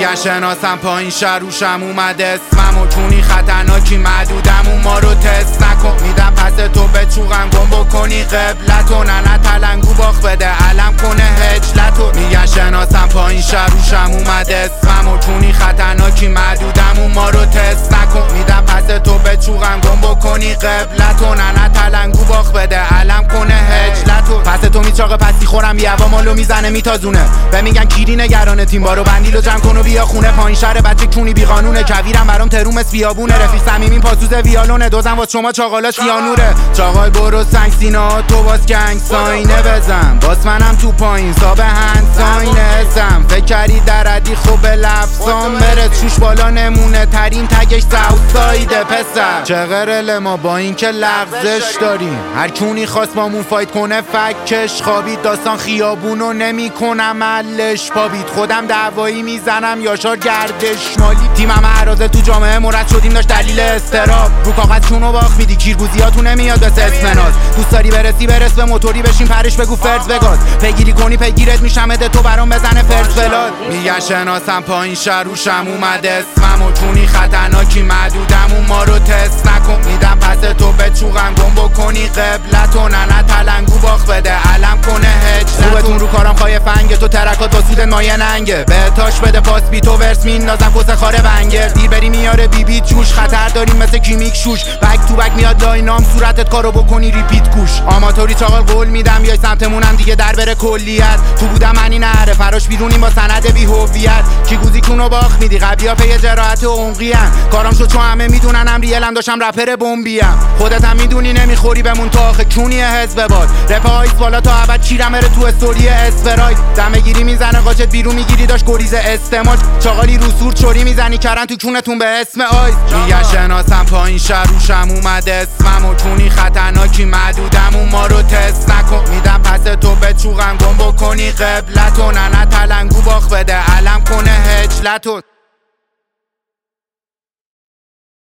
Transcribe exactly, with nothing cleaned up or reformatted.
میگن شناسم پایین شروشم اومده اسمم و چونی خطرناکی معدودم اون ما رو تست نکن میدم پس تو به چوغم گم بکنی قبلتو نه نه تلنگو باخ بده علم کنه هجلتو میگن شناسم پایین شروشم اومده اسمم و چونی خطرناکی معدودم اون ما رو تست نکن میدم پس تو به چوغم گم بکنی قبلتو نه نه تلنگو باخ بده علم کنه هجلتو پس تو میچاقه پسی خورم یه هوا مالو میزنه میتازونه به میگن کیری نگران تیم بارو بندیلو جمع کن و بیا خونه پایین شهر بچه کونی بی قانونه کویرم برام ترومس بیابونه رفیق صمیمین پاسوز ویالونه دوزم واسه شما چاقالا سیانوره چاقال برو سنگ سینا تو واس گنگ ساینه بزن باس منم تو پایین ساب هند ساینه اسم فکر کردی در عدی خوب لفظان برد شوش بالا نمونه ترین تگش ساوسایده پسر چه غرل ما با این که لغزش داریم هر کونی خواست با مون فایت کنه فکش خوابید داستان خیابونو نمی کنم علش پابید خودم دعوایی میزنم یاشار گردش مالی تیمم عراضه تو جامعه مرد شدیم داشت دلیل استراب رو کاغذ چونو باخ میدی کیرگوزیاتو نمیاد بس اسمناز دوست داری برسی برس به موتوری بشین پرش بگو فرز بگاز پیگیری کنی پیگیرت میشم اده تو برام بزنه فرز فلاد میگن شناسم پایین شروشم اومده اسمم و چونی خطرناکی معدودم اون ما رو تست نکن میدم پس تو به چوغم گم بکنی قبلتو نه نه تلنگو باخ بده علم کنه هجلتو خوبتون رو کارم خواهی فنگه تو ترکات با سودت مایه ننگه به تاش بده پاس بی تو ورس مین نازم کس خاره ونگر دیر بری میاره بی بی جوش خطر داریم مثل کیمیک شوش بک تو بک میاد لاینام صورتت کارو بکنی ریپیت کوش آماتوری چاقال قول میدم بیای سمتمونم دیگه در بره کلیت تو بودم منی نره فراش بیرونیم با سند بی هویت کی گوزی کونو باخ میدی قبلیا پی جراحت عمقی ام کارام شد چون همه میدونن ام ریلم داشتم رپر بمبیم خودت هم میدونی نمیخوری بمون تا آخه کونی حزب باد رپ آیس بالا تا ابد چیرم بره تو استوری اسپرای دمه گیری میزنه قاچت بیرون میگیری داش گریز استماج چاقالی رو سور چوری میزنی کرن تو کونتون به اسم آیس میگن شناسم پایین شروشم اومده اسمم و چونی خطرناکی معدودم اون ما رو تست نکن میدم پس تو به چوغم گم بکنی قبلتو نه نه تلنگو باخ بده علم کنه هجلتو